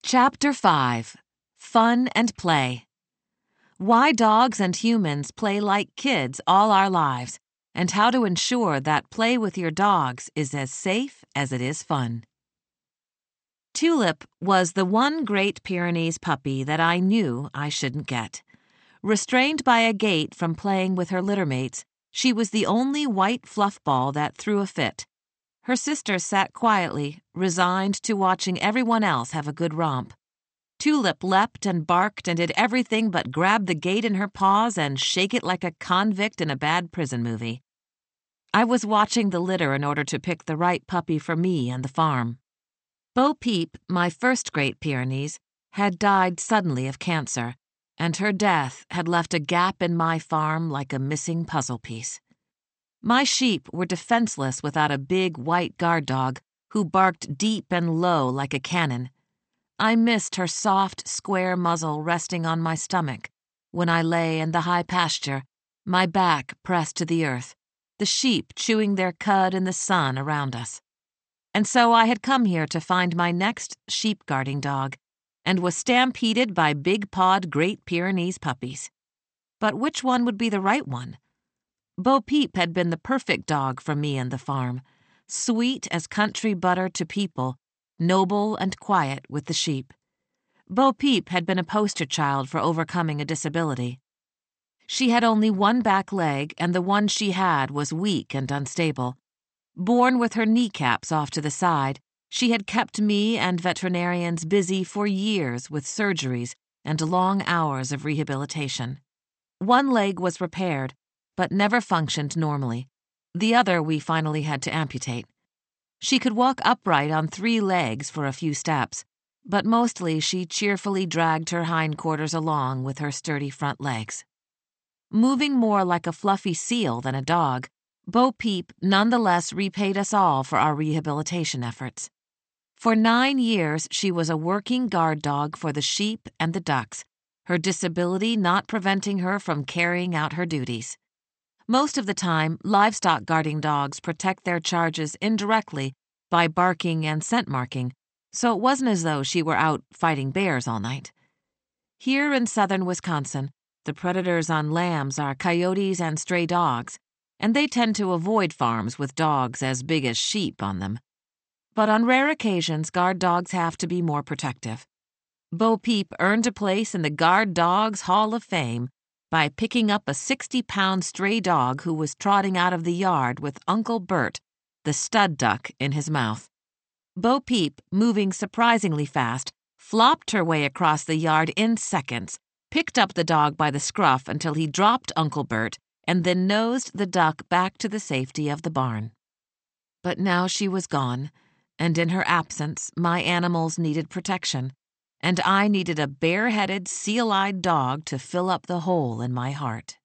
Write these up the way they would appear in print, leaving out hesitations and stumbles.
Chapter 5. Fun and Play. Why dogs and humans play like kids all our lives, and how to ensure that play with your dogs is as safe as it is fun. Tulip was the one Great Pyrenees puppy that I knew I shouldn't get. Restrained by a gate from playing with her littermates, she was the only white fluff ball that threw a fit. Her sister sat quietly, resigned to watching everyone else have a good romp. Tulip leapt and barked and did everything but grab the gate in her paws and shake it like a convict in a bad prison movie. I was watching the litter in order to pick the right puppy for me and the farm. Bo Peep, my first Great Pyrenees, had died suddenly of cancer, and her death had left a gap in my farm like a missing puzzle piece. My sheep were defenseless without a big white guard dog who barked deep and low like a cannon. I missed her soft, square muzzle resting on my stomach when I lay in the high pasture, my back pressed to the earth, the sheep chewing their cud in the sun around us. And so I had come here to find my next sheep guarding dog, and was stampeded by big-pawed Great Pyrenees puppies. But which one would be the right one? Bo Peep had been the perfect dog for me and the farm, sweet as country butter to people, noble and quiet with the sheep. Bo Peep had been a poster child for overcoming a disability. She had only one back leg, and the one she had was weak and unstable. Born with her kneecaps off to the side, she had kept me and veterinarians busy for years with surgeries and long hours of rehabilitation. One leg was repaired, but never functioned normally. The other we finally had to amputate. She could walk upright on 3 legs for a few steps, but mostly she cheerfully dragged her hindquarters along with her sturdy front legs. Moving more like a fluffy seal than a dog, Bo Peep nonetheless repaid us all for our rehabilitation efforts. For 9 years she was a working guard dog for the sheep and the ducks, her disability not preventing her from carrying out her duties. Most of the time, livestock guarding dogs protect their charges indirectly by barking and scent marking, so it wasn't as though she were out fighting bears all night. Here in southern Wisconsin, the predators on lambs are coyotes and stray dogs, and they tend to avoid farms with dogs as big as sheep on them. But on rare occasions, guard dogs have to be more protective. Bo Peep earned a place in the Guard Dogs Hall of Fame by picking up a 60-pound stray dog who was trotting out of the yard with Uncle Bert, the stud duck, in his mouth. Bo Peep, moving surprisingly fast, flopped her way across the yard in seconds, picked up the dog by the scruff until he dropped Uncle Bert, and then nosed the duck back to the safety of the barn. But now she was gone, and in her absence my animals needed protection, and I needed a bare-headed, seal-eyed dog to fill up the hole in my heart.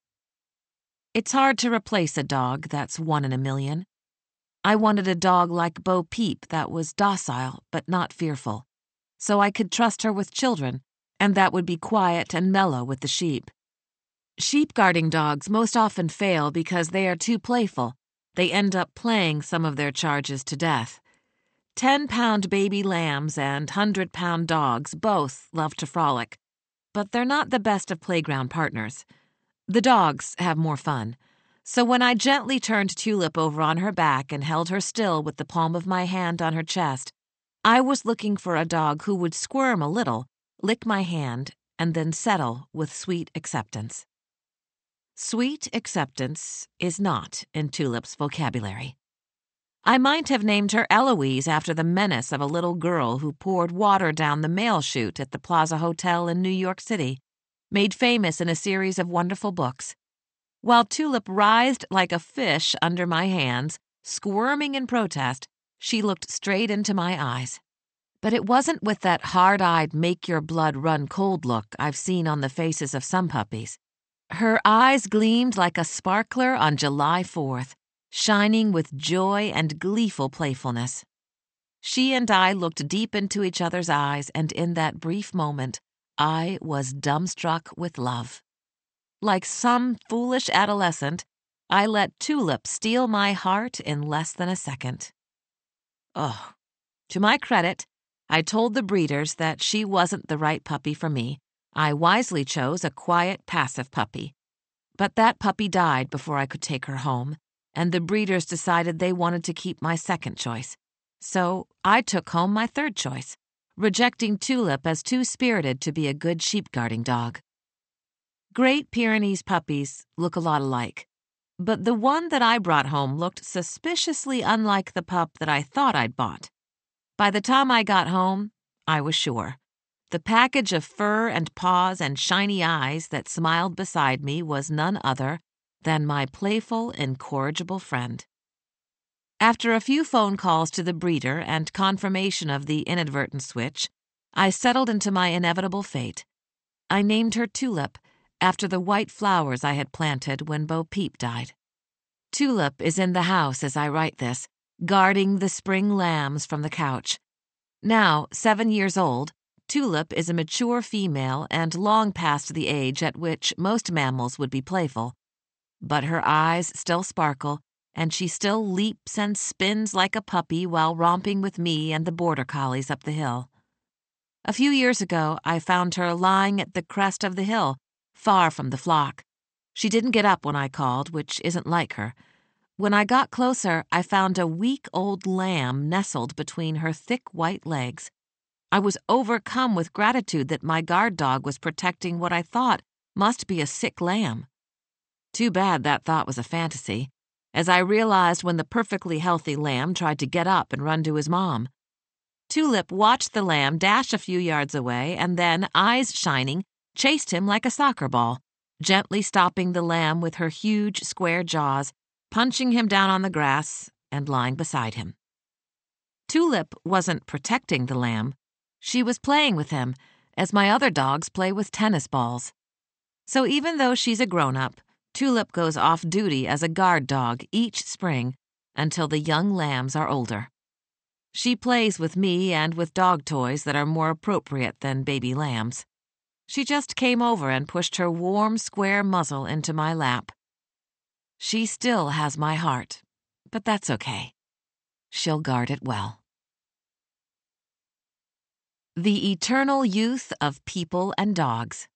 It's hard to replace a dog that's 1 in a million. I wanted a dog like Bo Peep that was docile but not fearful, so I could trust her with children, and that would be quiet and mellow with the sheep. Sheep guarding dogs most often fail because they are too playful. They end up playing some of their charges to death. 10-pound baby lambs and 100-pound dogs both love to frolic, but they're not the best of playground partners. The dogs have more fun. So when I gently turned Tulip over on her back and held her still with the palm of my hand on her chest, I was looking for a dog who would squirm a little, lick my hand, and then settle with sweet acceptance. Sweet acceptance is not in Tulip's vocabulary. I might have named her Eloise after the menace of a little girl who poured water down the mail chute at the Plaza Hotel in New York City, made famous in a series of wonderful books. While Tulip writhed like a fish under my hands, squirming in protest, she looked straight into my eyes. But it wasn't with that hard-eyed, make-your-blood-run-cold look I've seen on the faces of some puppies. Her eyes gleamed like a sparkler on July 4th, shining with joy and gleeful playfulness. She and I looked deep into each other's eyes, and in that brief moment, I was dumbstruck with love. Like some foolish adolescent, I let Tulip steal my heart in less than a second. Oh, to my credit, I told the breeders that she wasn't the right puppy for me. I wisely chose a quiet, passive puppy. But that puppy died before I could take her home, and the breeders decided they wanted to keep my second choice. So I took home my third choice, rejecting Tulip as too spirited to be a good sheep-guarding dog. Great Pyrenees puppies look a lot alike, but the one that I brought home looked suspiciously unlike the pup that I thought I'd bought. By the time I got home, I was sure. The package of fur and paws and shiny eyes that smiled beside me was none other than my playful, incorrigible friend. After a few phone calls to the breeder and confirmation of the inadvertent switch, I settled into my inevitable fate. I named her Tulip, after the white flowers I had planted when Bo Peep died. Tulip is in the house as I write this, guarding the spring lambs from the couch. Now, 7 years old, Tulip is a mature female and long past the age at which most mammals would be playful. But her eyes still sparkle, and she still leaps and spins like a puppy while romping with me and the border collies up the hill. A few years ago, I found her lying at the crest of the hill, far from the flock. She didn't get up when I called, which isn't like her. When I got closer, I found a weak old lamb nestled between her thick white legs. I was overcome with gratitude that my guard dog was protecting what I thought must be a sick lamb. Too bad that thought was a fantasy, as I realized when the perfectly healthy lamb tried to get up and run to his mom. Tulip watched the lamb dash a few yards away and then, eyes shining, chased him like a soccer ball, gently stopping the lamb with her huge square jaws, punching him down on the grass, and lying beside him. Tulip wasn't protecting the lamb. She was playing with him, as my other dogs play with tennis balls. So even though she's a grown-up, Tulip goes off duty as a guard dog each spring until the young lambs are older. She plays with me and with dog toys that are more appropriate than baby lambs. She just came over and pushed her warm, square muzzle into my lap. She still has my heart, but that's okay. She'll guard it well. The eternal youth of people and dogs.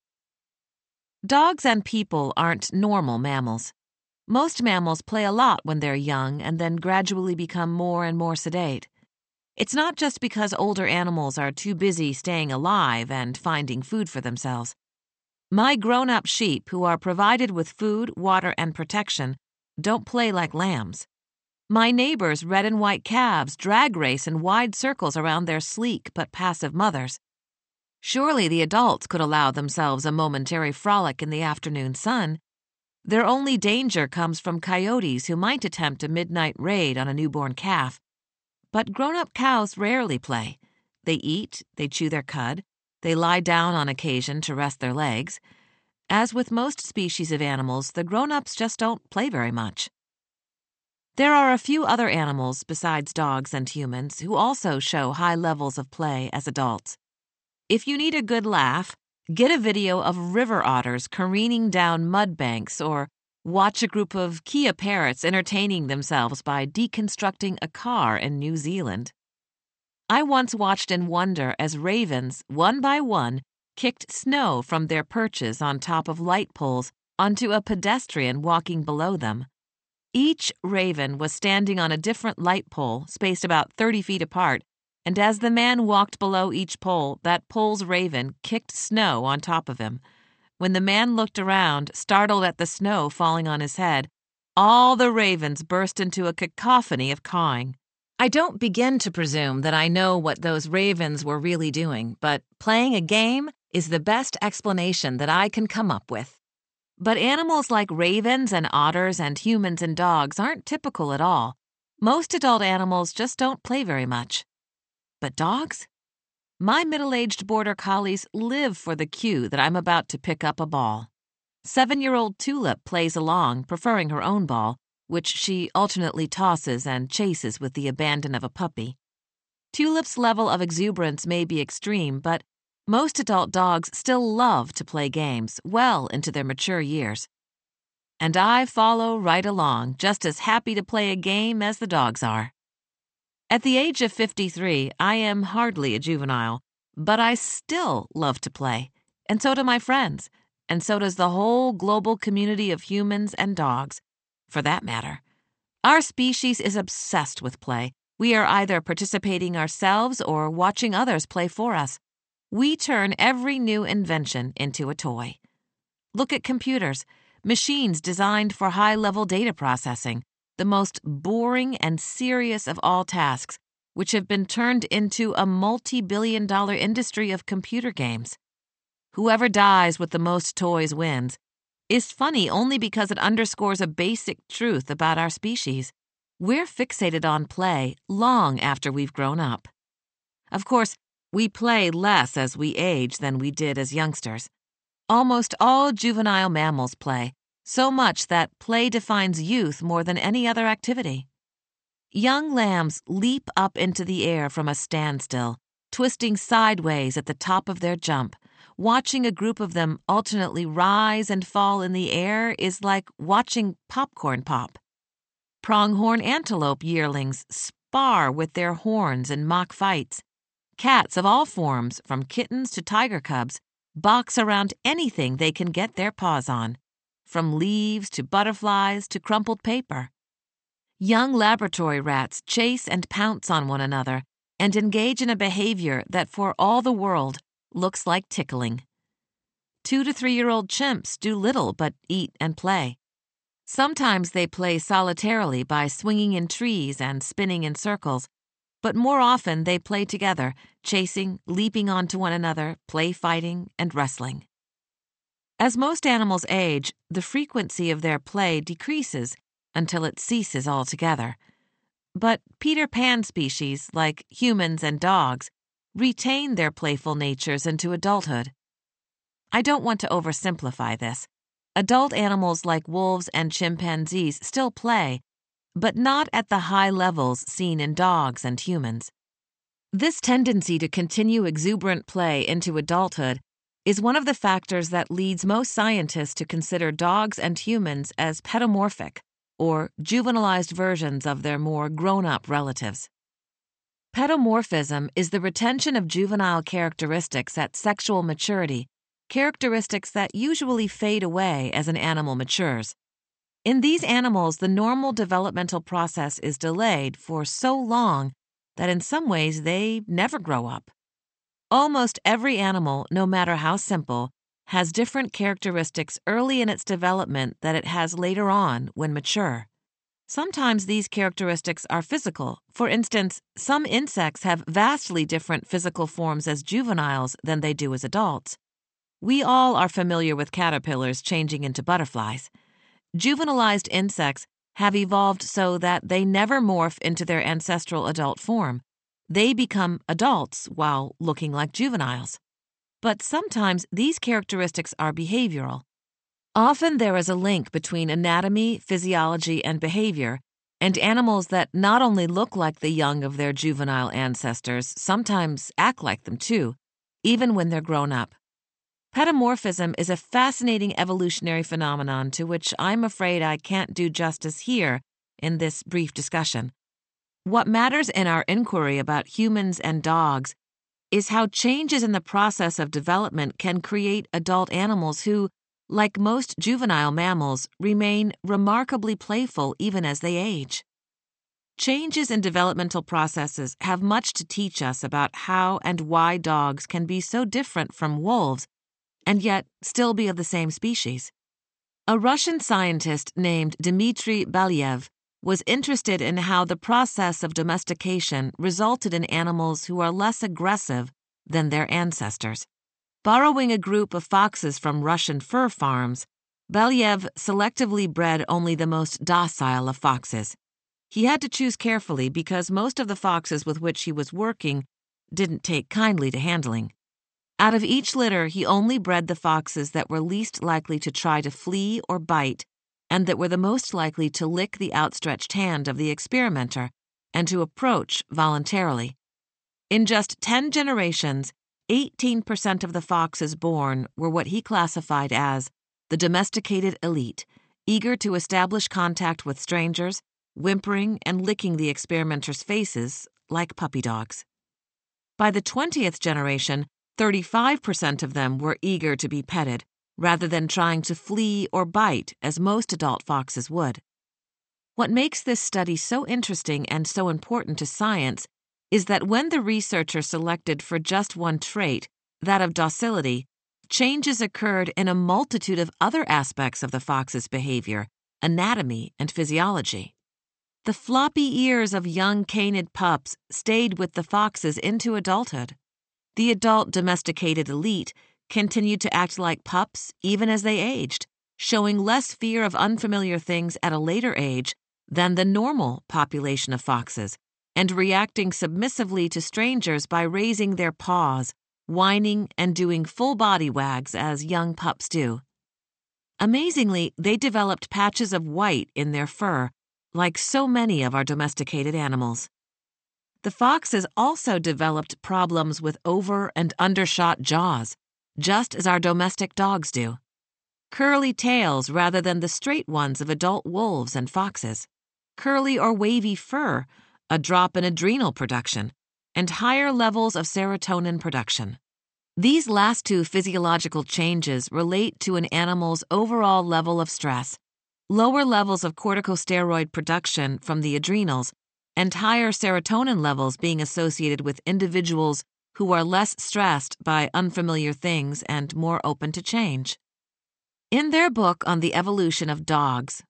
Dogs and people aren't normal mammals. Most mammals play a lot when they're young and then gradually become more and more sedate. It's not just because older animals are too busy staying alive and finding food for themselves. My grown-up sheep, who are provided with food, water, and protection, don't play like lambs. My neighbors' red and white calves drag race in wide circles around their sleek but passive mothers. Surely the adults could allow themselves a momentary frolic in the afternoon sun. Their only danger comes from coyotes who might attempt a midnight raid on a newborn calf. But grown-up cows rarely play. They eat, they chew their cud, they lie down on occasion to rest their legs. As with most species of animals, the grown-ups just don't play very much. There are a few other animals besides dogs and humans who also show high levels of play as adults. If you need a good laugh, get a video of river otters careening down mud banks or watch a group of Kia parrots entertaining themselves by deconstructing a car in New Zealand. I once watched in wonder as ravens, one by one, kicked snow from their perches on top of light poles onto a pedestrian walking below them. Each raven was standing on a different light pole, spaced about 30 feet apart, and as the man walked below each pole, that pole's raven kicked snow on top of him. When the man looked around, startled at the snow falling on his head, all the ravens burst into a cacophony of cawing. I don't begin to presume that I know what those ravens were really doing, but playing a game is the best explanation that I can come up with. But animals like ravens and otters and humans and dogs aren't typical at all. Most adult animals just don't play very much. But dogs? My middle-aged border collies live for the cue that I'm about to pick up a ball. 7-year-old Tulip plays along, preferring her own ball, which she alternately tosses and chases with the abandon of a puppy. Tulip's level of exuberance may be extreme, but most adult dogs still love to play games well into their mature years. And I follow right along, just as happy to play a game as the dogs are. At the age of 53, I am hardly a juvenile, but I still love to play, and so do my friends, and so does the whole global community of humans and dogs, for that matter. Our species is obsessed with play. We are either participating ourselves or watching others play for us. We turn every new invention into a toy. Look at computers, machines designed for high-level data processing, the most boring and serious of all tasks, which have been turned into a multi-billion-dollar industry of computer games. Whoever dies with the most toys wins is funny only because it underscores a basic truth about our species. We're fixated on play long after we've grown up. Of course, we play less as we age than we did as youngsters. Almost all juvenile mammals play, so much that play defines youth more than any other activity. Young lambs leap up into the air from a standstill, twisting sideways at the top of their jump. Watching a group of them alternately rise and fall in the air is like watching popcorn pop. Pronghorn antelope yearlings spar with their horns in mock fights. Cats of all forms, from kittens to tiger cubs, box around anything they can get their paws on, from leaves to butterflies to crumpled paper. Young laboratory rats chase and pounce on one another and engage in a behavior that for all the world looks like tickling. 2 to 3-year-old chimps do little but eat and play. Sometimes they play solitarily by swinging in trees and spinning in circles, but more often they play together, chasing, leaping onto one another, play fighting, and wrestling. As most animals age, the frequency of their play decreases until it ceases altogether. But Peter Pan species, like humans and dogs, retain their playful natures into adulthood. I don't want to oversimplify this. Adult animals like wolves and chimpanzees still play, but not at the high levels seen in dogs and humans. This tendency to continue exuberant play into adulthood is one of the factors that leads most scientists to consider dogs and humans as pedomorphic, or juvenilized versions of their more grown-up relatives. Pedomorphism is the retention of juvenile characteristics at sexual maturity, characteristics that usually fade away as an animal matures. In these animals, the normal developmental process is delayed for so long that in some ways they never grow up. Almost every animal, no matter how simple, has different characteristics early in its development that it has later on when mature. Sometimes these characteristics are physical. For instance, some insects have vastly different physical forms as juveniles than they do as adults. We all are familiar with caterpillars changing into butterflies. Juvenilized insects have evolved so that they never morph into their ancestral adult form. They become adults while looking like juveniles. But sometimes these characteristics are behavioral. Often there is a link between anatomy, physiology, and behavior, and animals that not only look like the young of their juvenile ancestors, sometimes act like them too, even when they're grown up. Pedomorphism is a fascinating evolutionary phenomenon to which I'm afraid I can't do justice here in this brief discussion. What matters in our inquiry about humans and dogs is how changes in the process of development can create adult animals who, like most juvenile mammals, remain remarkably playful even as they age. Changes in developmental processes have much to teach us about how and why dogs can be so different from wolves and yet still be of the same species. A Russian scientist named Dmitry Belyaev was interested in how the process of domestication resulted in animals who are less aggressive than their ancestors. Borrowing a group of foxes from Russian fur farms, Belyaev selectively bred only the most docile of foxes. He had to choose carefully because most of the foxes with which he was working didn't take kindly to handling. Out of each litter, he only bred the foxes that were least likely to try to flee or bite, and that were the most likely to lick the outstretched hand of the experimenter and to approach voluntarily. In just 10 generations, 18% of the foxes born were what he classified as the domesticated elite, eager to establish contact with strangers, whimpering and licking the experimenters' faces like puppy dogs. By the 20th generation, 35% of them were eager to be petted, rather than trying to flee or bite as most adult foxes would. What makes this study so interesting and so important to science is that when the researcher selected for just one trait, that of docility, changes occurred in a multitude of other aspects of the fox's behavior, anatomy, and physiology. The floppy ears of young canid pups stayed with the foxes into adulthood. The adult domesticated elite continued to act like pups even as they aged, showing less fear of unfamiliar things at a later age than the normal population of foxes, and reacting submissively to strangers by raising their paws, whining, and doing full body wags as young pups do. Amazingly, they developed patches of white in their fur, like so many of our domesticated animals. The foxes also developed problems with over- and undershot jaws, just as our domestic dogs do. Curly tails rather than the straight ones of adult wolves and foxes. Curly or wavy fur, a drop in adrenal production, and higher levels of serotonin production. These last two physiological changes relate to an animal's overall level of stress, lower levels of corticosteroid production from the adrenals, and higher serotonin levels being associated with individuals who are less stressed by unfamiliar things and more open to change. In their book on the evolution of dogs,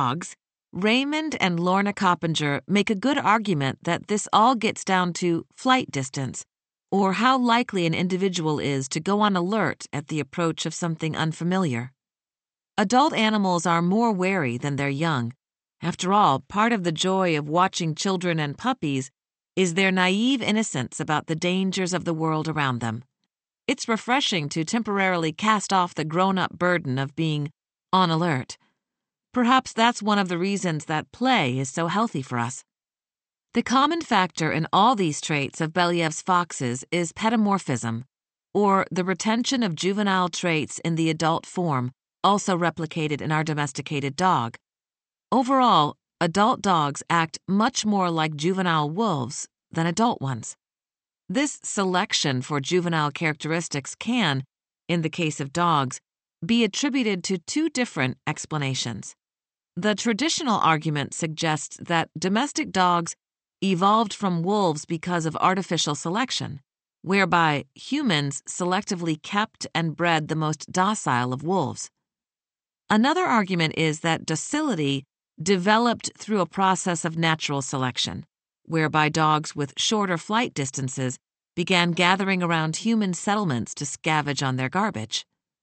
Raymond and Lorna Coppinger make a good argument that this all gets down to flight distance, or how likely an individual is to go on alert at the approach of something unfamiliar. Adult animals are more wary than their young. After all, part of the joy of watching children and puppies is their naive innocence about the dangers of the world around them. It's refreshing to temporarily cast off the grown-up burden of being on alert. Perhaps that's one of the reasons that play is so healthy for us. The common factor in all these traits of Belyaev's foxes is pedomorphism, or the retention of juvenile traits in the adult form, also replicated in our domesticated dog. Overall, adult dogs act much more like juvenile wolves than adult ones. This selection for juvenile characteristics can, in the case of dogs, be attributed to two different explanations. The traditional argument suggests that domestic dogs evolved from wolves because of artificial selection, whereby humans selectively kept and bred the most docile of wolves. Another argument is that docility developed through a process of natural selection, whereby dogs with shorter flight distances began gathering around human settlements to scavenge on their garbage.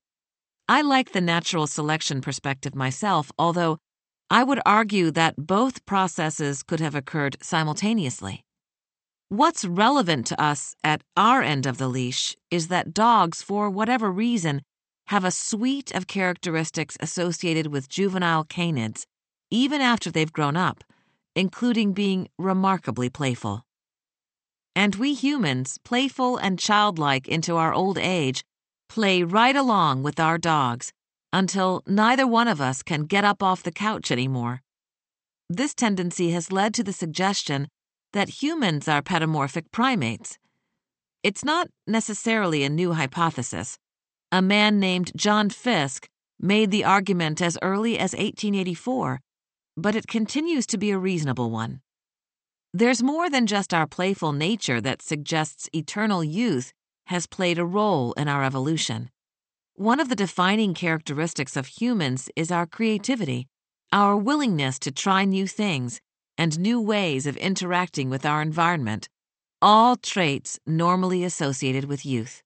I like the natural selection perspective myself, although I would argue that both processes could have occurred simultaneously. What's relevant to us at our end of the leash is that dogs, for whatever reason, have a suite of characteristics associated with juvenile canids, even after they've grown up, including being remarkably playful. And we humans, playful and childlike into our old age, play right along with our dogs until neither one of us can get up off the couch anymore. This tendency has led to the suggestion that humans are pedomorphic primates. It's not necessarily a new hypothesis. A man named John Fiske made the argument as early as 1884, but it continues to be a reasonable one. There's more than just our playful nature that suggests eternal youth has played a role in our evolution. One of the defining characteristics of humans is our creativity, our willingness to try new things, and new ways of interacting with our environment, all traits normally associated with youth.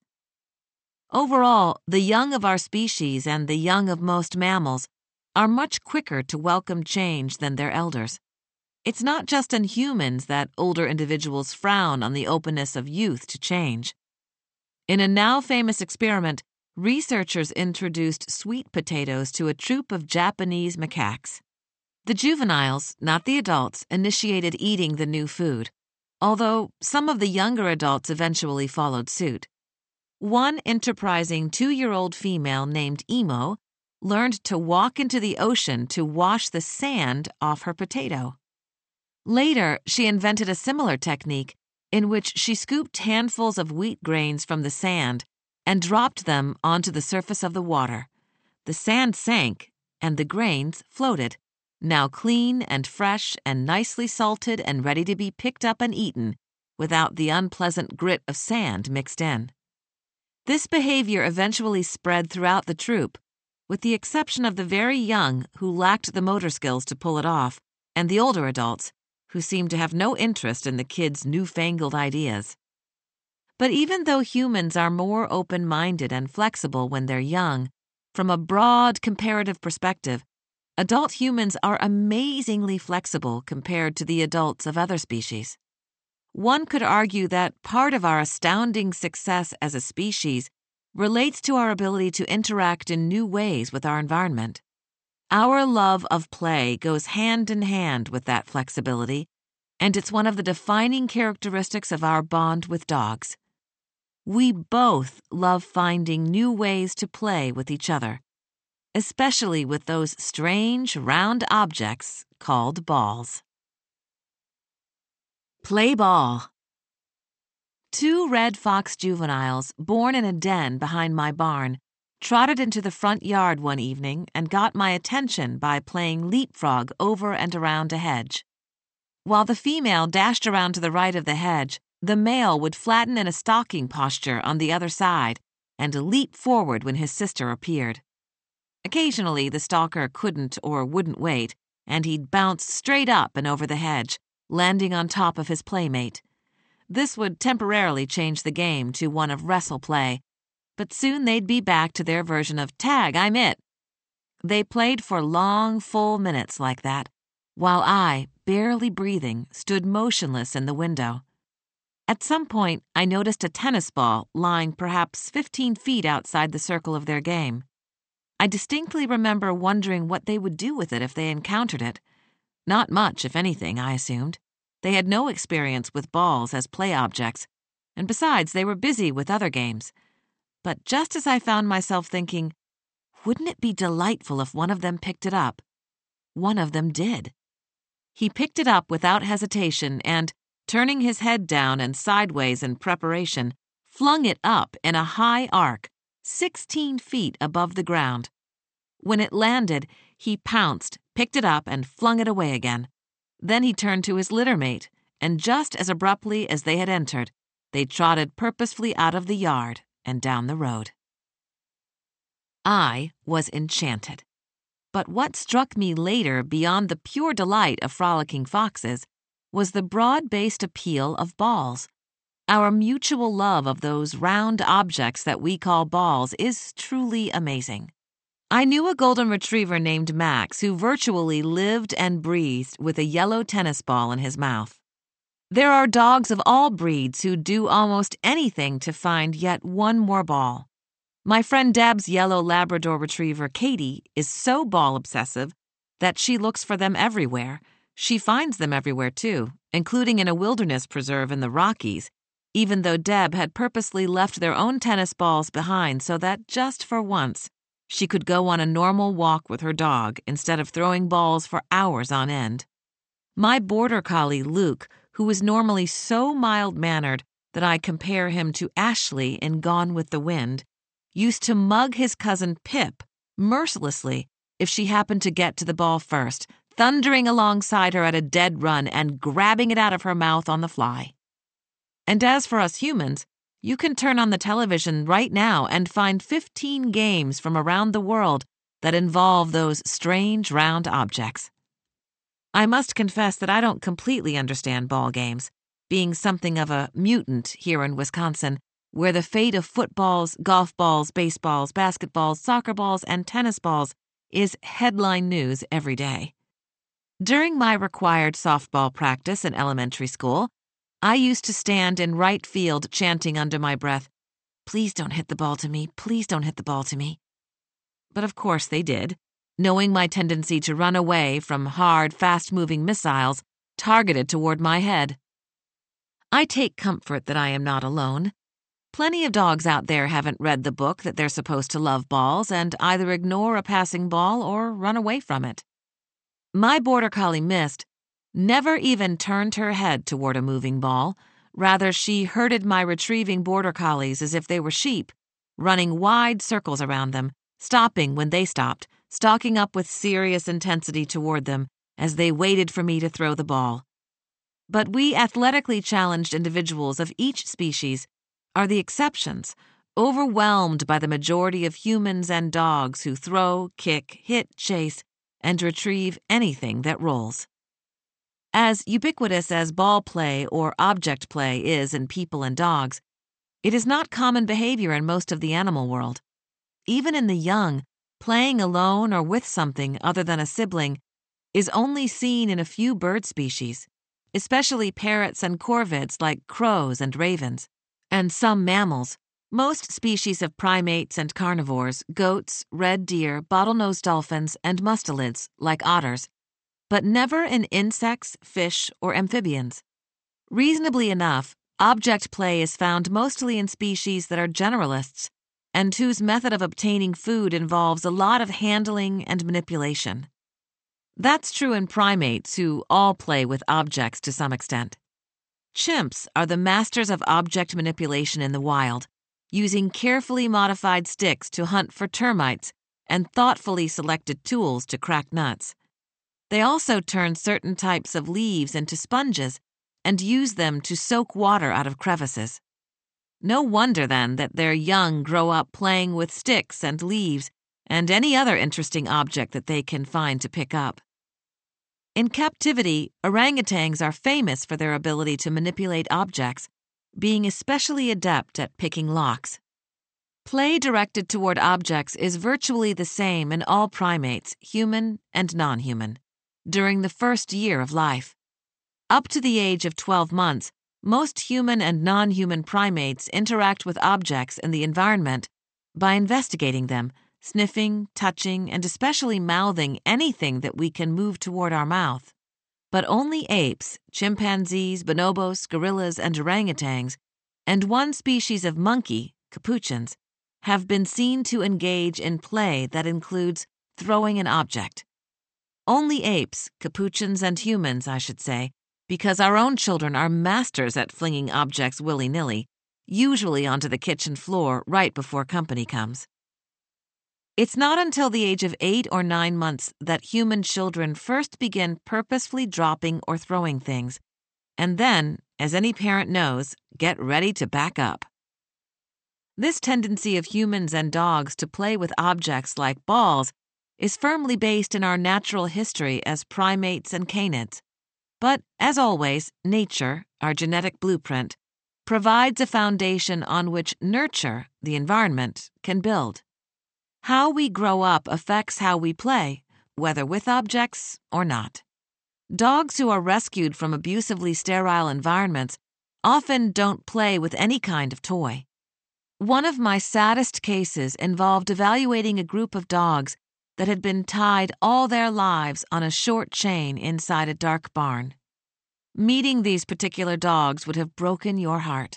Overall, the young of our species and the young of most mammals are much quicker to welcome change than their elders. It's not just in humans that older individuals frown on the openness of youth to change. In a now famous experiment, researchers introduced sweet potatoes to a troop of Japanese macaques. The juveniles, not the adults, initiated eating the new food, although some of the younger adults eventually followed suit. One enterprising 2-year-old female named Emo learned to walk into the ocean to wash the sand off her potato. Later, she invented a similar technique in which she scooped handfuls of wheat grains from the sand and dropped them onto the surface of the water. The sand sank, and the grains floated, now clean and fresh and nicely salted and ready to be picked up and eaten without the unpleasant grit of sand mixed in. This behavior eventually spread throughout the troop, with the exception of the very young who lacked the motor skills to pull it off, and the older adults who seemed to have no interest in the kids' newfangled ideas. But even though humans are more open-minded and flexible when they're young, from a broad comparative perspective, adult humans are amazingly flexible compared to the adults of other species. One could argue that part of our astounding success as a species relates to our ability to interact in new ways with our environment. Our love of play goes hand in hand with that flexibility, and it's one of the defining characteristics of our bond with dogs. We both love finding new ways to play with each other, especially with those strange, round objects called balls. Play ball. 2 red fox juveniles, born in a den behind my barn, trotted into the front yard one evening and got my attention by playing leapfrog over and around a hedge. While the female dashed around to the right of the hedge, the male would flatten in a stalking posture on the other side and leap forward when his sister appeared. Occasionally, the stalker couldn't or wouldn't wait, and he'd bounce straight up and over the hedge, landing on top of his playmate. This would temporarily change the game to one of wrestle play, but soon they'd be back to their version of "Tag, I'm it." They played for long, full minutes like that, while I, barely breathing, stood motionless in the window. At some point, I noticed a tennis ball lying perhaps 15 feet outside the circle of their game. I distinctly remember wondering what they would do with it if they encountered it. Not much, if anything, I assumed. They had no experience with balls as play objects, and besides, they were busy with other games. But just as I found myself thinking, wouldn't it be delightful if one of them picked it up? One of them did. He picked it up without hesitation and, turning his head down and sideways in preparation, flung it up in a high arc, 16 feet above the ground. When it landed, he pounced, picked it up, and flung it away again. Then he turned to his littermate, and just as abruptly as they had entered, they trotted purposefully out of the yard and down the road. I was enchanted. But what struck me later beyond the pure delight of frolicking foxes was the broad-based appeal of balls. Our mutual love of those round objects that we call balls is truly amazing. I knew a golden retriever named Max who virtually lived and breathed with a yellow tennis ball in his mouth. There are dogs of all breeds who do almost anything to find yet one more ball. My friend Deb's yellow Labrador retriever, Katie, is so ball-obsessive that she looks for them everywhere. She finds them everywhere, too, including in a wilderness preserve in the Rockies, even though Deb had purposely left their own tennis balls behind so that, just for once, she could go on a normal walk with her dog instead of throwing balls for hours on end. My border collie, Luke, who is normally so mild-mannered that I compare him to Ashley in Gone with the Wind, used to mug his cousin Pip mercilessly if she happened to get to the ball first, thundering alongside her at a dead run and grabbing it out of her mouth on the fly. And as for us humans, you can turn on the television right now and find 15 games from around the world that involve those strange round objects. I must confess that I don't completely understand ball games, being something of a mutant here in Wisconsin, where the fate of footballs, golf balls, baseballs, basketballs, soccer balls, and tennis balls is headline news every day. During my required softball practice in elementary school, I used to stand in right field chanting under my breath, "Please don't hit the ball to me, please don't hit the ball to me." But of course they did, knowing my tendency to run away from hard, fast-moving missiles targeted toward my head. I take comfort that I am not alone. Plenty of dogs out there haven't read the book that they're supposed to love balls and either ignore a passing ball or run away from it. My border collie Mist never even turned her head toward a moving ball, Rather, she herded my retrieving border collies as if they were sheep, running wide circles around them, stopping when they stopped, stalking up with serious intensity toward them as they waited for me to throw the ball. But we athletically challenged individuals of each species are the exceptions, overwhelmed by the majority of humans and dogs who throw, kick, hit, chase, and retrieve anything that rolls. As ubiquitous as ball play or object play is in people and dogs, it is not common behavior in most of the animal world. Even in the young, playing alone or with something other than a sibling is only seen in a few bird species, especially parrots and corvids like crows and ravens, and some mammals. Most species of primates and carnivores, goats, red deer, bottlenose dolphins, and mustelids like otters, but never in insects, fish, or amphibians. Reasonably enough, object play is found mostly in species that are generalists and whose method of obtaining food involves a lot of handling and manipulation. That's true in primates who all play with objects to some extent. Chimps are the masters of object manipulation in the wild, using carefully modified sticks to hunt for termites and thoughtfully selected tools to crack nuts. They also turn certain types of leaves into sponges and use them to soak water out of crevices. No wonder, then, that their young grow up playing with sticks and leaves and any other interesting object that they can find to pick up. In captivity, orangutans are famous for their ability to manipulate objects, being especially adept at picking locks. Play directed toward objects is virtually the same in all primates, human and non-human, during the first year of life. Up to the age of 12 months, most human and non-human primates interact with objects in the environment by investigating them, sniffing, touching, and especially mouthing anything that we can move toward our mouth. But only apes, chimpanzees, bonobos, gorillas, and orangutans, and one species of monkey, capuchins, have been seen to engage in play that includes throwing an object. Only apes, capuchins, and humans, I should say, because our own children are masters at flinging objects willy-nilly, usually onto the kitchen floor right before company comes. It's not until the age of 8 or 9 months that human children first begin purposefully dropping or throwing things, and then, as any parent knows, get ready to back up. This tendency of humans and dogs to play with objects like balls is firmly based in our natural history as primates and canids. But, as always, nature, our genetic blueprint, provides a foundation on which nurture, the environment, can build. How we grow up affects how we play, whether with objects or not. Dogs who are rescued from abusively sterile environments often don't play with any kind of toy. One of my saddest cases involved evaluating a group of dogs that had been tied all their lives on a short chain inside a dark barn. Meeting these particular dogs would have broken your heart.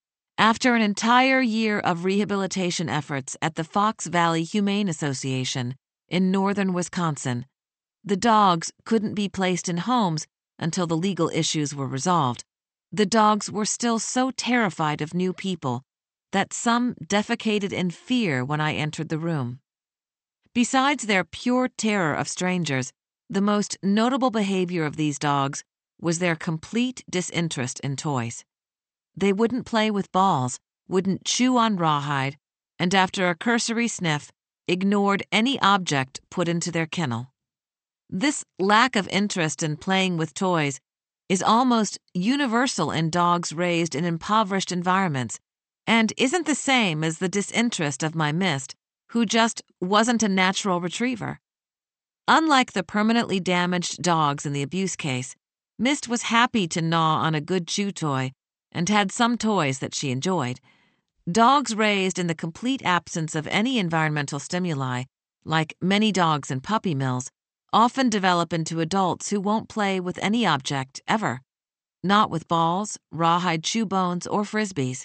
After an entire year of rehabilitation efforts at the Fox Valley Humane Association in northern Wisconsin, the dogs couldn't be placed in homes until the legal issues were resolved. The dogs were still so terrified of new people that some defecated in fear when I entered the room. Besides their pure terror of strangers, the most notable behavior of these dogs was their complete disinterest in toys. They wouldn't play with balls, wouldn't chew on rawhide, and after a cursory sniff, ignored any object put into their kennel. This lack of interest in playing with toys is almost universal in dogs raised in impoverished environments, and isn't the same as the disinterest of my Mist, who just wasn't a natural retriever. Unlike the permanently damaged dogs in the abuse case, Mist was happy to gnaw on a good chew toy and had some toys that she enjoyed. Dogs raised in the complete absence of any environmental stimuli, like many dogs in puppy mills, often develop into adults who won't play with any object ever, not with balls, rawhide chew bones, or frisbees.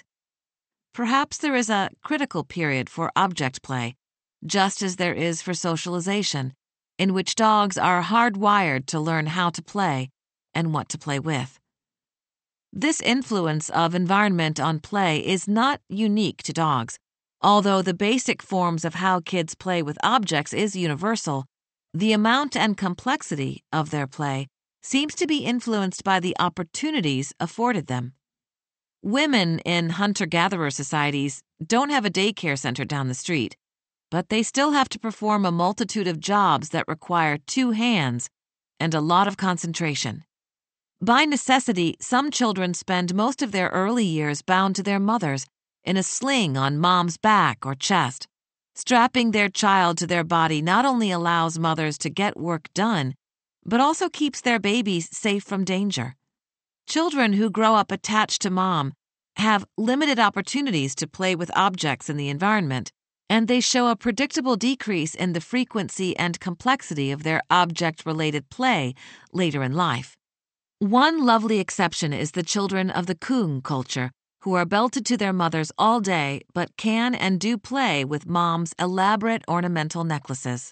Perhaps there is a critical period for object play, just as there is for socialization, in which dogs are hardwired to learn how to play and what to play with. This influence of environment on play is not unique to dogs. Although the basic forms of how kids play with objects is universal, the amount and complexity of their play seems to be influenced by the opportunities afforded them. Women in hunter-gatherer societies don't have a daycare center down the street, but they still have to perform a multitude of jobs that require two hands and a lot of concentration. By necessity, some children spend most of their early years bound to their mothers in a sling on mom's back or chest. Strapping their child to their body not only allows mothers to get work done, but also keeps their babies safe from danger. Children who grow up attached to mom have limited opportunities to play with objects in the environment, and they show a predictable decrease in the frequency and complexity of their object-related play later in life. One lovely exception is the children of the Kung culture, who are belted to their mothers all day but can and do play with mom's elaborate ornamental necklaces.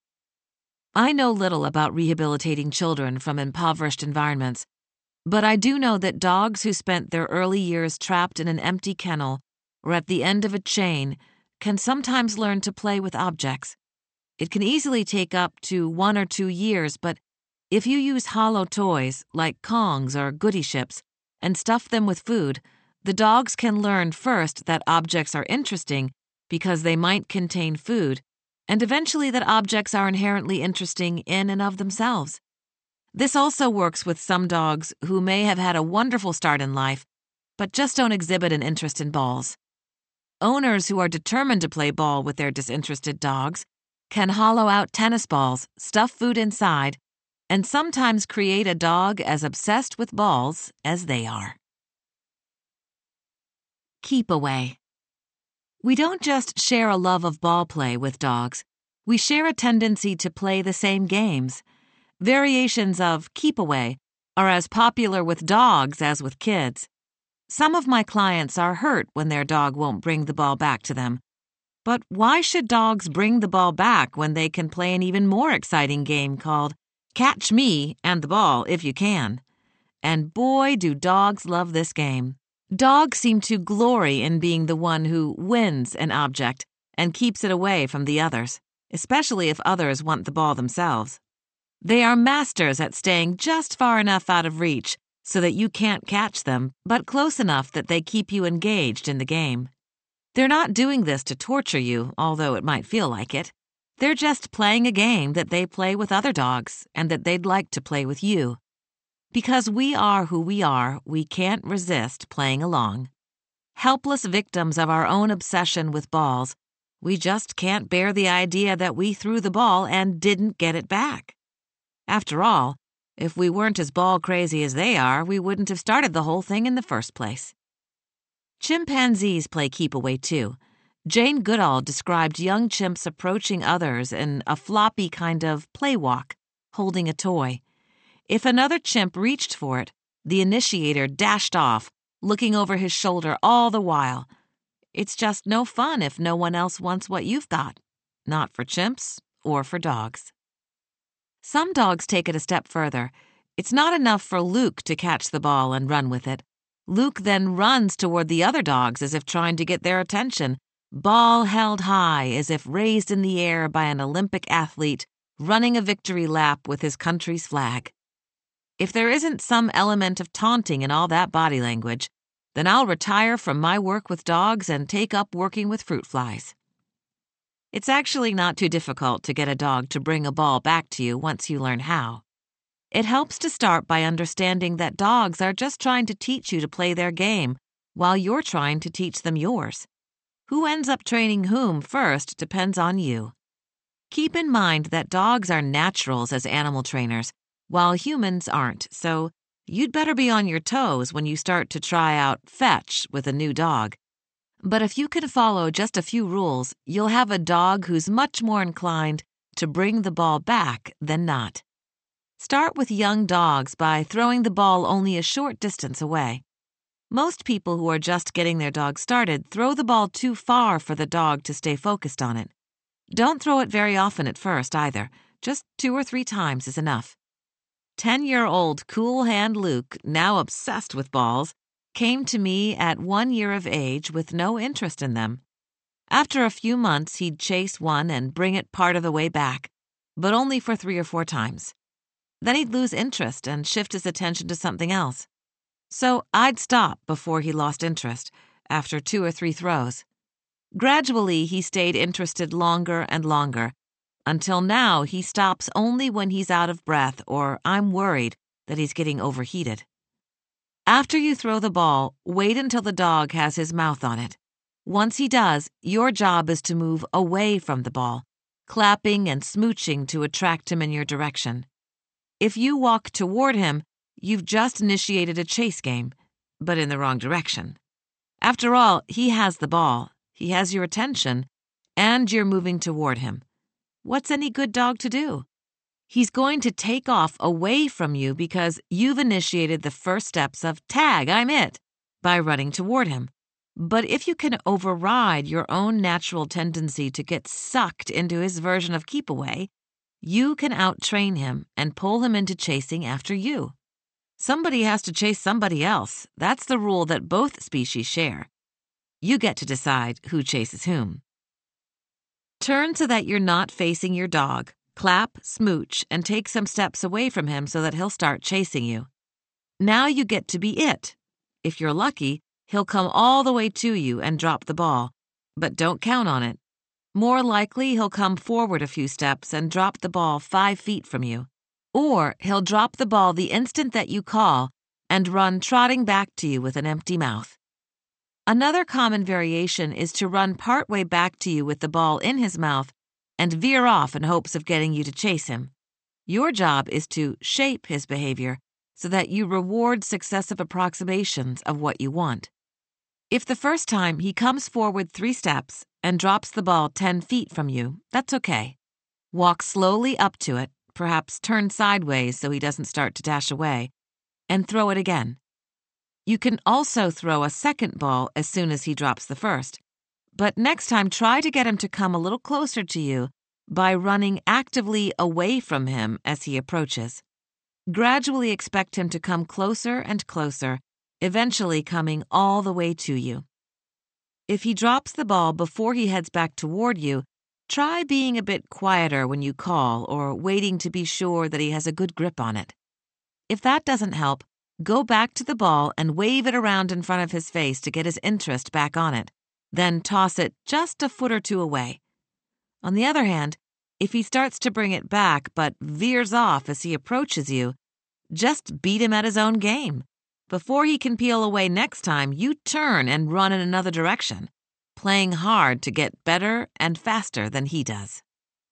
I know little about rehabilitating children from impoverished environments, but I do know that dogs who spent their early years trapped in an empty kennel or at the end of a chain can sometimes learn to play with objects. It can easily take up to 1 or 2 years, but if you use hollow toys like Kongs or goody ships and stuff them with food, the dogs can learn first that objects are interesting because they might contain food, and eventually that objects are inherently interesting in and of themselves. This also works with some dogs who may have had a wonderful start in life, but just don't exhibit an interest in balls. Owners who are determined to play ball with their disinterested dogs can hollow out tennis balls, stuff food inside, and sometimes create a dog as obsessed with balls as they are. Keep away. We don't just share a love of ball play with dogs. We share a tendency to play the same games. Variations of keep away are as popular with dogs as with kids. Some of my clients are hurt when their dog won't bring the ball back to them. But why should dogs bring the ball back when they can play an even more exciting game called Catch Me and the Ball If You Can? And boy, do dogs love this game. Dogs seem to glory in being the one who wins an object and keeps it away from the others, especially if others want the ball themselves. They are masters at staying just far enough out of reach so that you can't catch them, but close enough that they keep you engaged in the game. They're not doing this to torture you, although it might feel like it. They're just playing a game that they play with other dogs and that they'd like to play with you. Because we are who we are, we can't resist playing along. Helpless victims of our own obsession with balls, we just can't bear the idea that we threw the ball and didn't get it back. After all, if we weren't as ball crazy as they are, we wouldn't have started the whole thing in the first place. Chimpanzees play keep away too. Jane Goodall described young chimps approaching others in a floppy kind of play walk, holding a toy. If another chimp reached for it, the initiator dashed off, looking over his shoulder all the while. It's just no fun if no one else wants what you've got. Not for chimps or for dogs. Some dogs take it a step further. It's not enough for Luke to catch the ball and run with it. Luke then runs toward the other dogs as if trying to get their attention, ball held high as if raised in the air by an Olympic athlete running a victory lap with his country's flag. If there isn't some element of taunting in all that body language, then I'll retire from my work with dogs and take up working with fruit flies. It's actually not too difficult to get a dog to bring a ball back to you once you learn how. It helps to start by understanding that dogs are just trying to teach you to play their game while you're trying to teach them yours. Who ends up training whom first depends on you. Keep in mind that dogs are naturals as animal trainers, while humans aren't, so you'd better be on your toes when you start to try out fetch with a new dog. But if you can follow just a few rules, you'll have a dog who's much more inclined to bring the ball back than not. Start with young dogs by throwing the ball only a short distance away. Most people who are just getting their dog started throw the ball too far for the dog to stay focused on it. Don't throw it very often at first either. Just 2 or 3 times is enough. 10-year-old cool hand Luke, now obsessed with balls, came to me at 1 year of age with no interest in them. After a few months, he'd chase one and bring it part of the way back, but only for 3 or 4 times. Then he'd lose interest and shift his attention to something else. So I'd stop before he lost interest, after 2 or 3 throws. Gradually, he stayed interested longer and longer, until now he stops only when he's out of breath or I'm worried that he's getting overheated. After you throw the ball, wait until the dog has his mouth on it. Once he does, your job is to move away from the ball, clapping and smooching to attract him in your direction. If you walk toward him, you've just initiated a chase game, but in the wrong direction. After all, he has the ball, he has your attention, and you're moving toward him. What's any good dog to do? He's going to take off away from you because you've initiated the first steps of "tag, I'm it" by running toward him. But if you can override your own natural tendency to get sucked into his version of keep away, you can out-train him and pull him into chasing after you. Somebody has to chase somebody else. That's the rule that both species share. You get to decide who chases whom. Turn so that you're not facing your dog. Clap, smooch, and take some steps away from him so that he'll start chasing you. Now you get to be it. If you're lucky, he'll come all the way to you and drop the ball, but don't count on it. More likely, he'll come forward a few steps and drop the ball 5 feet from you. Or he'll drop the ball the instant that you call and run trotting back to you with an empty mouth. Another common variation is to run partway back to you with the ball in his mouth and veer off in hopes of getting you to chase him. Your job is to shape his behavior so that you reward successive approximations of what you want. If the first time he comes forward 3 steps and drops the ball 10 feet from you, that's okay. Walk slowly up to it, perhaps turn sideways so he doesn't start to dash away, and throw it again. You can also throw a second ball as soon as he drops the first, but next time try to get him to come a little closer to you by running actively away from him as he approaches. Gradually expect him to come closer and closer, eventually coming all the way to you. If he drops the ball before he heads back toward you, try being a bit quieter when you call or waiting to be sure that he has a good grip on it. If that doesn't help, go back to the ball and wave it around in front of his face to get his interest back on it. Then toss it just a foot or 2 away. On the other hand, if he starts to bring it back but veers off as he approaches you, just beat him at his own game. Before he can peel away next time, you turn and run in another direction, playing hard to get better and faster than he does.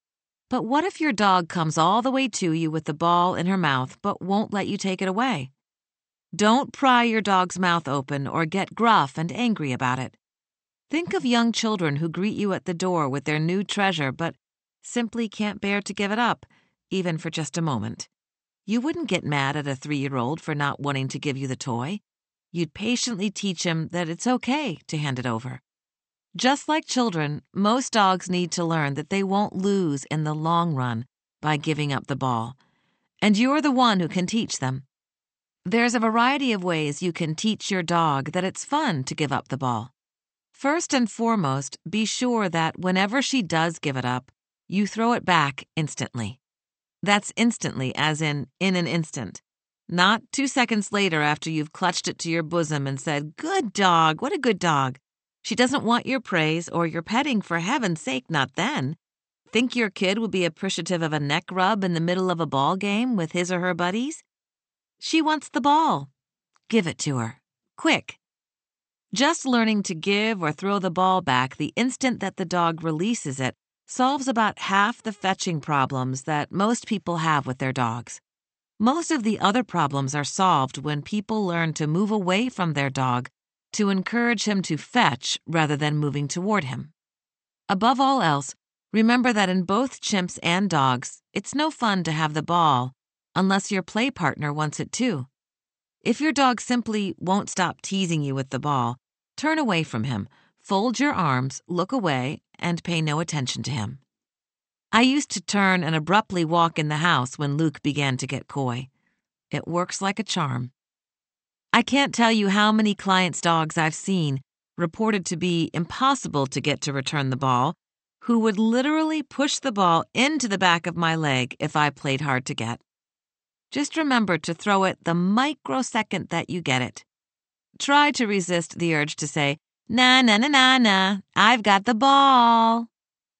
But what if your dog comes all the way to you with the ball in her mouth but won't let you take it away? Don't pry your dog's mouth open or get gruff and angry about it. Think of young children who greet you at the door with their new treasure but simply can't bear to give it up, even for just a moment. You wouldn't get mad at a 3-year-old for not wanting to give you the toy. You'd patiently teach him that it's okay to hand it over. Just like children, most dogs need to learn that they won't lose in the long run by giving up the ball, and you're the one who can teach them. There's a variety of ways you can teach your dog that it's fun to give up the ball. First and foremost, be sure that whenever she does give it up, you throw it back instantly. That's instantly, as in an instant. Not 2 seconds later after you've clutched it to your bosom and said, "Good dog, what a good dog." She doesn't want your praise or your petting, for heaven's sake, not then. Think your kid will be appreciative of a neck rub in the middle of a ball game with his or her buddies? She wants the ball. Give it to her. Quick. Just learning to give or throw the ball back the instant that the dog releases it solves about half the fetching problems that most people have with their dogs. Most of the other problems are solved when people learn to move away from their dog to encourage him to fetch rather than moving toward him. Above all else, remember that in both chimps and dogs, it's no fun to have the ball unless your play partner wants it too. If your dog simply won't stop teasing you with the ball, turn away from him, fold your arms, look away, and pay no attention to him. I used to turn and abruptly walk in the house when Luke began to get coy. It works like a charm. I can't tell you how many clients' dogs I've seen reported to be impossible to get to return the ball, who would literally push the ball into the back of my leg if I played hard to get. Just remember to throw it the microsecond that you get it. Try to resist the urge to say, "Nah, nah, nah, nah, nah, I've got the ball."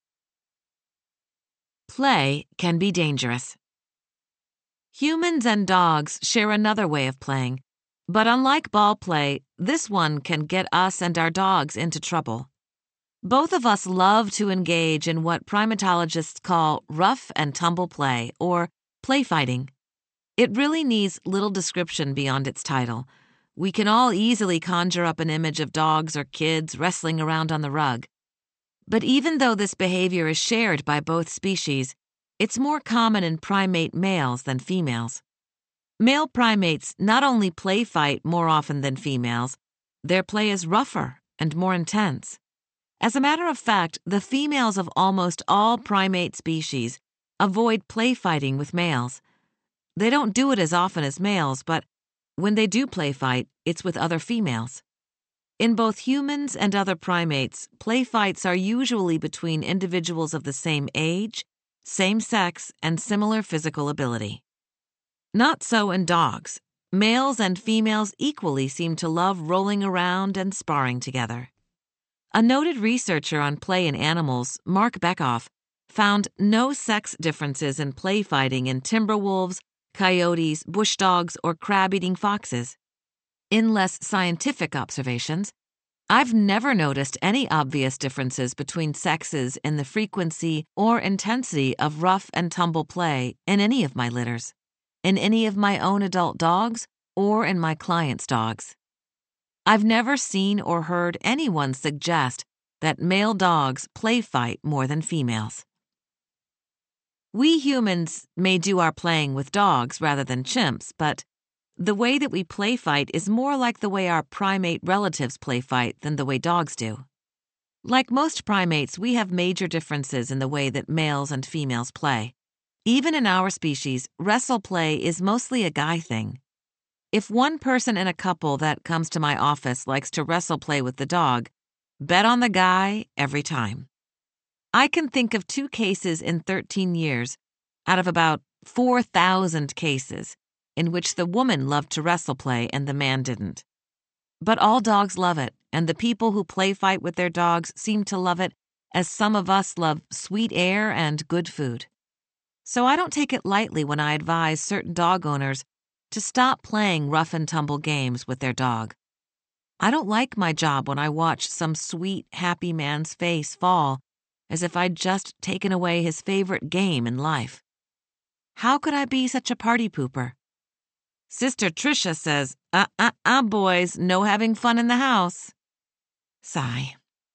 Play can be dangerous. Humans and dogs share another way of playing, but unlike ball play, this one can get us and our dogs into trouble. Both of us love to engage in what primatologists call rough and tumble play, or play fighting. It really needs little description beyond its title. We can all easily conjure up an image of dogs or kids wrestling around on the rug. But even though this behavior is shared by both species, it's more common in primate males than females. Male primates not only play fight more often than females, their play is rougher and more intense. As a matter of fact, the females of almost all primate species avoid play fighting with males. They don't do it as often as males, but when they do play fight, it's with other females. In both humans and other primates, play fights are usually between individuals of the same age, same sex, and similar physical ability. Not so in dogs. Males and females equally seem to love rolling around and sparring together. A noted researcher on play in animals, Mark Bekoff, found no sex differences in play fighting in timber wolves, coyotes, bush dogs, or crab-eating foxes. In less scientific observations, I've never noticed any obvious differences between sexes in the frequency or intensity of rough and tumble play in any of my litters, in any of my own adult dogs, or in my clients' dogs. I've never seen or heard anyone suggest that male dogs play fight more than females. We humans may do our playing with dogs rather than chimps, but the way that we play fight is more like the way our primate relatives play fight than the way dogs do. Like most primates, we have major differences in the way that males and females play. Even in our species, wrestle play is mostly a guy thing. If one person in a couple that comes to my office likes to wrestle play with the dog, bet on the guy every time. I can think of 2 cases in 13 years, out of about 4,000 cases, in which the woman loved to wrestle play and the man didn't. But all dogs love it, and the people who play fight with their dogs seem to love it as some of us love sweet air and good food. So I don't take it lightly when I advise certain dog owners to stop playing rough and tumble games with their dog. I don't like my job when I watch some sweet, happy man's face fall as if I'd just taken away his favorite game in life. How could I be such a party pooper? Sister Tricia says, boys, no having fun in the house. Sigh.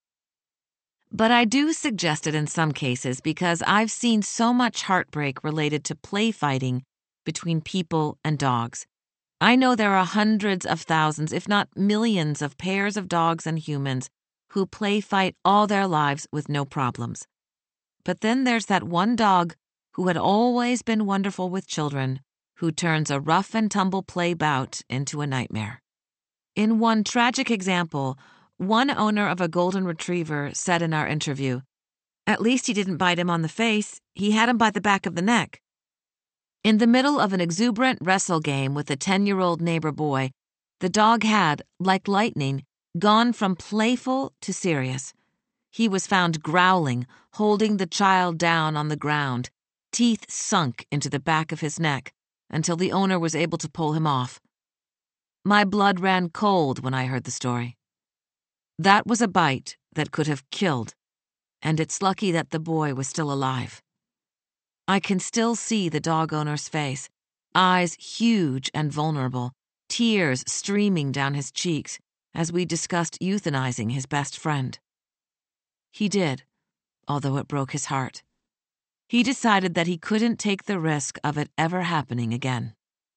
But I do suggest it in some cases because I've seen so much heartbreak related to play fighting between people and dogs. I know there are hundreds of thousands, if not millions, of pairs of dogs and humans who play fight all their lives with no problems. But then there's that one dog who had always been wonderful with children, who turns a rough and tumble play bout into a nightmare. In one tragic example, one owner of a golden retriever said in our interview, "At least he didn't bite him on the face, he had him by the back of the neck." In the middle of an exuberant wrestle game with a 10-year-old neighbor boy, the dog had, like lightning, gone from playful to serious. He was found growling, holding the child down on the ground, teeth sunk into the back of his neck, until the owner was able to pull him off. My blood ran cold when I heard the story. That was a bite that could have killed, and it's lucky that the boy was still alive. I can still see the dog owner's face, eyes huge and vulnerable, tears streaming down his cheeks as we discussed euthanizing his best friend. He did, although it broke his heart. He decided that he couldn't take the risk of it ever happening again.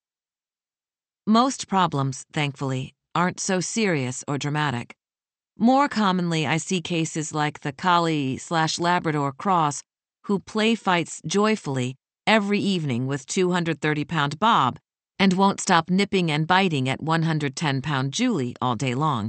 Most problems, thankfully, aren't so serious or dramatic. More commonly, I see cases like the Collie/Labrador cross who play fights joyfully every evening with 230-pound Bob and won't stop nipping and biting at 110-pound Julie all day long.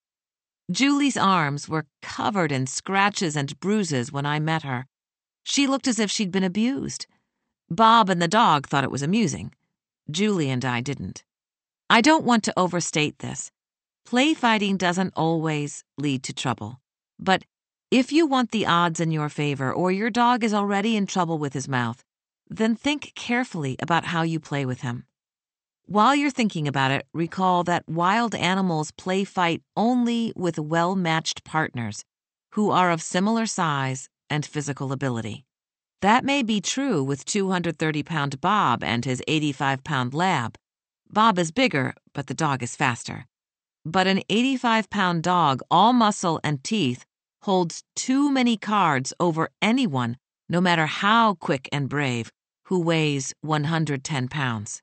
Julie's arms were covered in scratches and bruises when I met her. She looked as if she'd been abused. Bob and the dog thought it was amusing. Julie and I didn't. I don't want to overstate this. Play fighting doesn't always lead to trouble. But if you want the odds in your favor or your dog is already in trouble with his mouth, then think carefully about how you play with him. While you're thinking about it, recall that wild animals play fight only with well-matched partners who are of similar size and physical ability. That may be true with 230-pound Bob and his 85-pound lab. Bob is bigger, but the dog is faster. But an 85-pound dog, all muscle and teeth, holds too many cards over anyone, no matter how quick and brave, who weighs 110 pounds.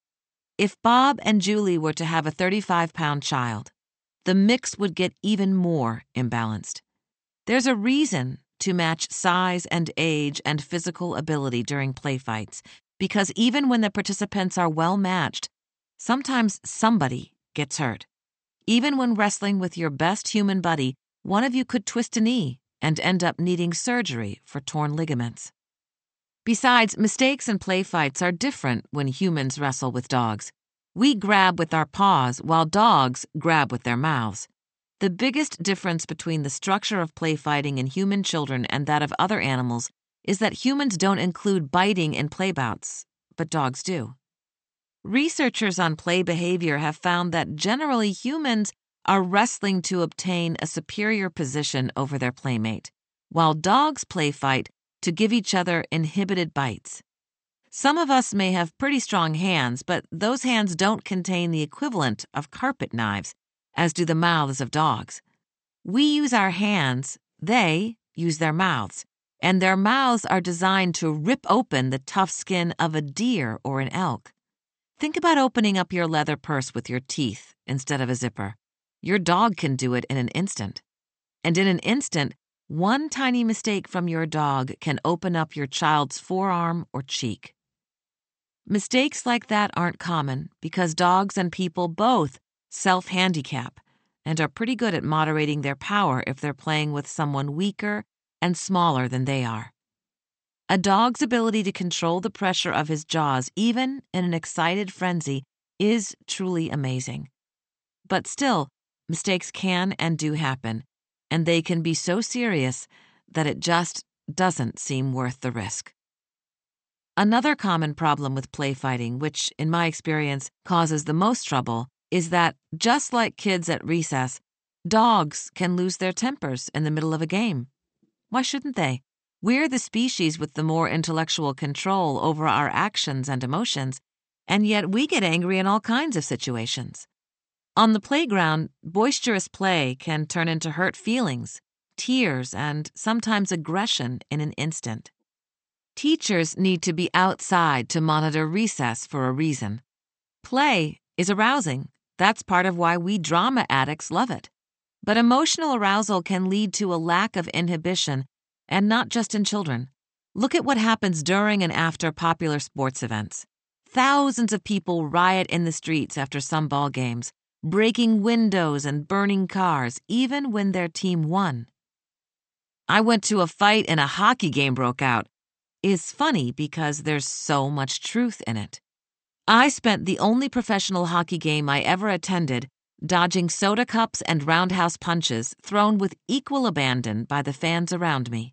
If Bob and Julie were to have a 35-pound child, the mix would get even more imbalanced. There's a reason to match size and age and physical ability during play fights, because even when the participants are well matched, sometimes somebody gets hurt. Even when wrestling with your best human buddy, one of you could twist a knee and end up needing surgery for torn ligaments. Besides, mistakes in play fights are different when humans wrestle with dogs. We grab with our paws while dogs grab with their mouths. The biggest difference between the structure of play fighting in human children and that of other animals is that humans don't include biting in play bouts, but dogs do. Researchers on play behavior have found that generally humans are wrestling to obtain a superior position over their playmate, while dogs play fight to give each other inhibited bites. Some of us may have pretty strong hands, but those hands don't contain the equivalent of carpet knives, as do the mouths of dogs. We use our hands, they use their mouths, and their mouths are designed to rip open the tough skin of a deer or an elk. Think about opening up your leather purse with your teeth instead of a zipper. Your dog can do it in an instant. And in an instant, one tiny mistake from your dog can open up your child's forearm or cheek. Mistakes like that aren't common because dogs and people both self-handicap and are pretty good at moderating their power if they're playing with someone weaker and smaller than they are. A dog's ability to control the pressure of his jaws, even in an excited frenzy, is truly amazing. But still, mistakes can and do happen, and they can be so serious that it just doesn't seem worth the risk. Another common problem with play fighting, which, in my experience, causes the most trouble, is that, just like kids at recess, dogs can lose their tempers in the middle of a game. Why shouldn't they? We're the species with the more intellectual control over our actions and emotions, and yet we get angry in all kinds of situations. On the playground, boisterous play can turn into hurt feelings, tears, and sometimes aggression in an instant. Teachers need to be outside to monitor recess for a reason. Play is arousing. That's part of why we drama addicts love it. But emotional arousal can lead to a lack of inhibition, and not just in children. Look at what happens during and after popular sports events. Thousands of people riot in the streets after some ball games, breaking windows and burning cars, even when their team won. I went to a fight and a hockey game broke out. Is funny because there's so much truth in it. I spent the only professional hockey game I ever attended dodging soda cups and roundhouse punches thrown with equal abandon by the fans around me.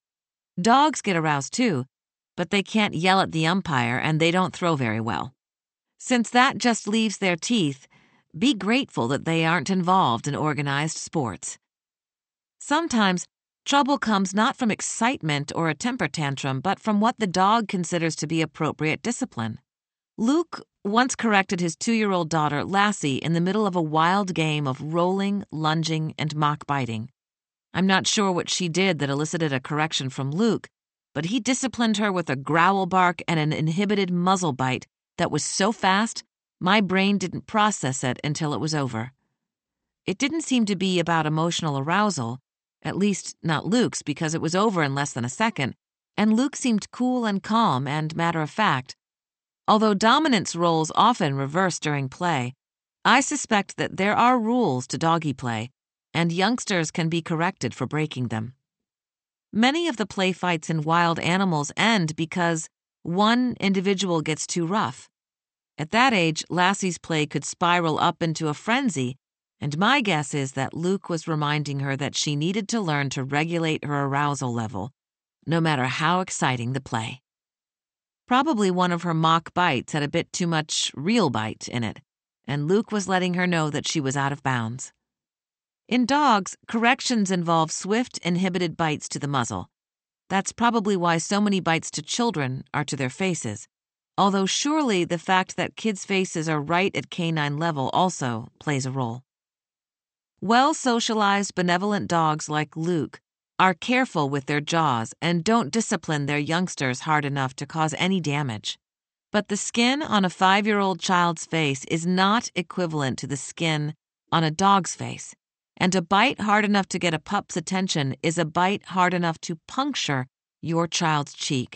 Dogs get aroused too, but they can't yell at the umpire and they don't throw very well. Since that just leaves their teeth, be grateful that they aren't involved in organized sports. Sometimes, trouble comes not from excitement or a temper tantrum, but from what the dog considers to be appropriate discipline. Luke once corrected his 2-year-old daughter, Lassie, in the middle of a wild game of rolling, lunging, and mock biting. I'm not sure what she did that elicited a correction from Luke, but he disciplined her with a growl bark and an inhibited muzzle bite that was so fast, my brain didn't process it until it was over. It didn't seem to be about emotional arousal, at least not Luke's, because it was over in less than a second, and Luke seemed cool and calm and matter-of-fact. Although dominance roles often reverse during play, I suspect that there are rules to doggy play, and youngsters can be corrected for breaking them. Many of the play fights in wild animals end because one individual gets too rough. At that age, Lassie's play could spiral up into a frenzy, and my guess is that Luke was reminding her that she needed to learn to regulate her arousal level, no matter how exciting the play. Probably one of her mock bites had a bit too much real bite in it, and Luke was letting her know that she was out of bounds. In dogs, corrections involve swift, inhibited bites to the muzzle. That's probably why so many bites to children are to their faces, although surely the fact that kids' faces are right at canine level also plays a role. Well-socialized, benevolent dogs like Luke are careful with their jaws and don't discipline their youngsters hard enough to cause any damage. But the skin on a 5-year-old child's face is not equivalent to the skin on a dog's face, and a bite hard enough to get a pup's attention is a bite hard enough to puncture your child's cheek.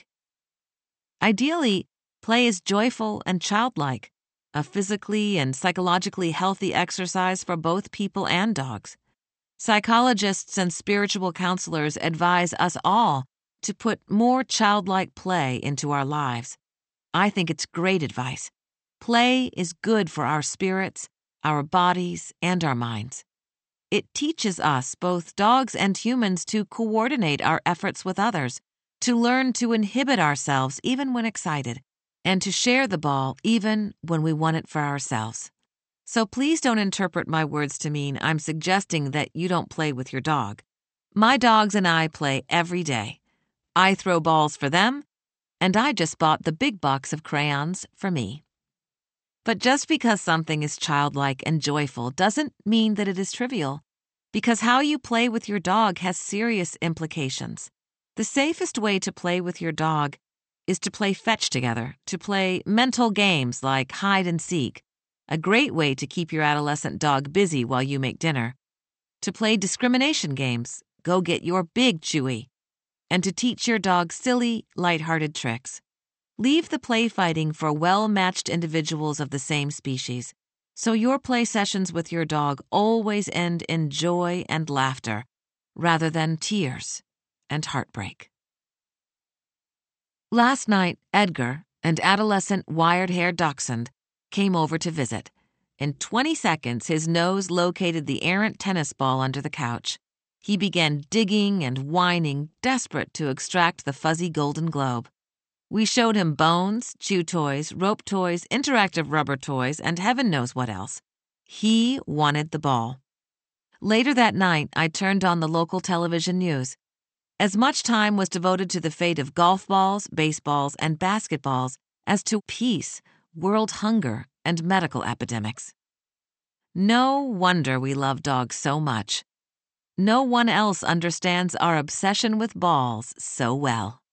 Ideally, play is joyful and childlike, a physically and psychologically healthy exercise for both people and dogs. Psychologists and spiritual counselors advise us all to put more childlike play into our lives. I think it's great advice. Play is good for our spirits, our bodies, and our minds. It teaches us, both dogs and humans, to coordinate our efforts with others, to learn to inhibit ourselves even when excited, and to share the ball even when we want it for ourselves. So please don't interpret my words to mean I'm suggesting that you don't play with your dog. My dogs and I play every day. I throw balls for them, and I just bought the big box of crayons for me. But just because something is childlike and joyful doesn't mean that it is trivial, because how you play with your dog has serious implications. The safest way to play with your dog is to play fetch together, to play mental games like hide and seek, a great way to keep your adolescent dog busy while you make dinner, to play discrimination games, go get your big Chewy, and to teach your dog silly, lighthearted tricks. Leave the play fighting for well-matched individuals of the same species, so your play sessions with your dog always end in joy and laughter, rather than tears and heartbreak. Last night, Edgar, an adolescent wire-haired dachshund, came over to visit. In 20 seconds, his nose located the errant tennis ball under the couch. He began digging and whining, desperate to extract the fuzzy golden globe. We showed him bones, chew toys, rope toys, interactive rubber toys, and heaven knows what else. He wanted the ball. Later that night, I turned on the local television news. As much time was devoted to the fate of golf balls, baseballs, and basketballs as to peace, world hunger, and medical epidemics. No wonder we love dogs so much. No one else understands our obsession with balls so well.